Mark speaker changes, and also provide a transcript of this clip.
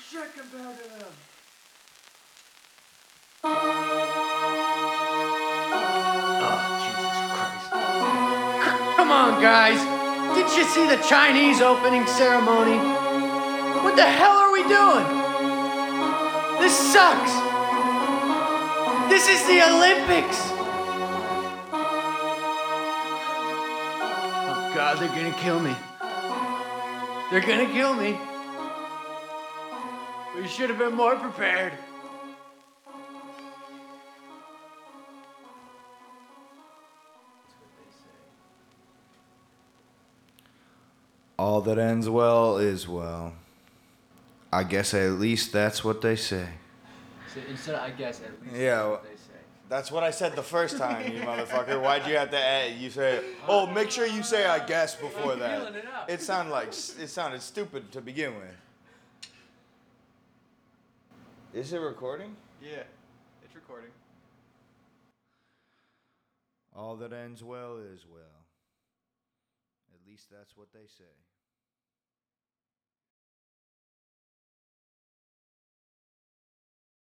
Speaker 1: shit compared to them. Come on, guys. Didn't you see the Chinese opening ceremony? What the hell are we doing? This sucks. This is the Olympics. Oh, God, they're gonna kill me. They're gonna kill me. We should have been more prepared.
Speaker 2: All that ends well is well. I guess at least that's what they say.
Speaker 3: So instead of I guess, at least
Speaker 2: Yeah,
Speaker 3: that's what they say.
Speaker 2: That's what I said the first time, you motherfucker. Why'd you have to add? You say, oh, make sure you say I guess before that. It sounded stupid to begin with. Is it recording?
Speaker 1: Yeah, it's recording.
Speaker 2: All that ends well is well. At least that's what they say.